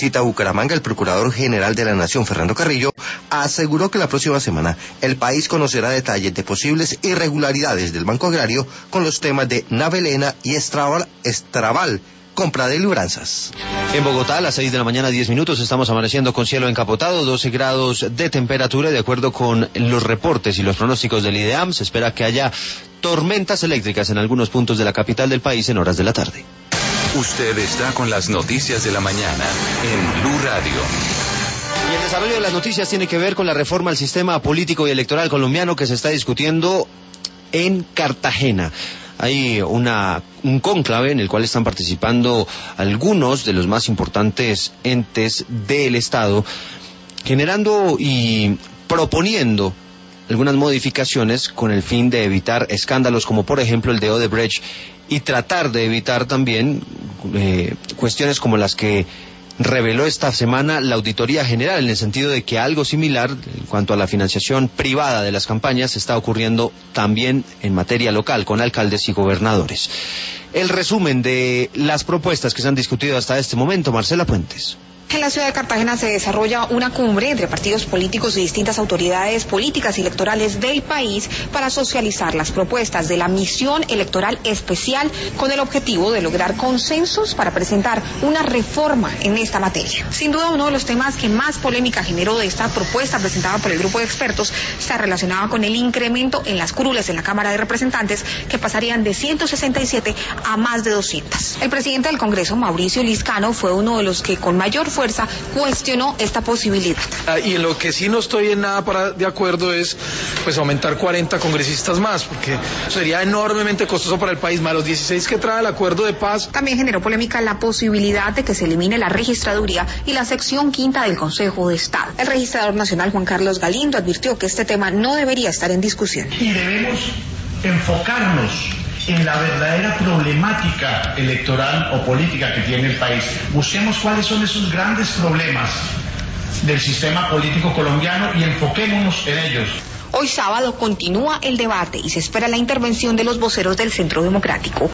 visita a Bucaramanga, el Procurador General de la Nación, Fernando Carrillo, aseguró que la próxima semana el país conocerá detalles de posibles irregularidades del Banco Agrario con los temas de Navelena y Estraval, compra de libranzas. En Bogotá, a las 6 de la mañana, 10 minutos, estamos amaneciendo con cielo encapotado, 12 grados de temperatura, y de acuerdo con los reportes y los pronósticos del IDEAM, se espera que haya tormentas eléctricas en algunos puntos de la capital del país en horas de la tarde. Usted está con las noticias de la mañana en Blue Radio. Y el desarrollo de las noticias tiene que ver con la reforma al sistema político y electoral colombiano que se está discutiendo en Cartagena. Hay un cónclave en el cual están participando algunos de los más importantes entes del Estado, generando y proponiendo algunas modificaciones con el fin de evitar escándalos como por ejemplo el de Odebrecht, y tratar de evitar también cuestiones como las que reveló esta semana la Auditoría General, en el sentido de que algo similar en cuanto a la financiación privada de las campañas está ocurriendo también en materia local con alcaldes y gobernadores. El resumen de las propuestas que se han discutido hasta este momento, Marcela Puentes. En la ciudad de Cartagena se desarrolla una cumbre entre partidos políticos y distintas autoridades políticas y electorales del país para socializar las propuestas de la misión electoral especial con el objetivo de lograr consensos para presentar una reforma en esta materia. Sin duda, uno de los temas que más polémica generó de esta propuesta presentada por el grupo de expertos está relacionado con el incremento en las curules en la Cámara de Representantes, que pasarían de 167 a más de 200. El presidente del Congreso, Mauricio Liscano, fue uno de los que con mayor fuerza cuestionó esta posibilidad. Y en lo que sí no estoy en nada de acuerdo es pues aumentar 40 congresistas más, porque sería enormemente costoso para el país, más los 16 que trae el acuerdo de paz. También generó polémica la posibilidad de que se elimine la registraduría y la sección quinta del Consejo de Estado. El registrador nacional Juan Carlos Galindo advirtió que este tema no debería estar en discusión. Y debemos enfocarnos en la verdadera problemática electoral o política que tiene el país. Busquemos cuáles son esos grandes problemas del sistema político colombiano y enfoquémonos en ellos. Hoy sábado continúa el debate y se espera la intervención de los voceros del Centro Democrático.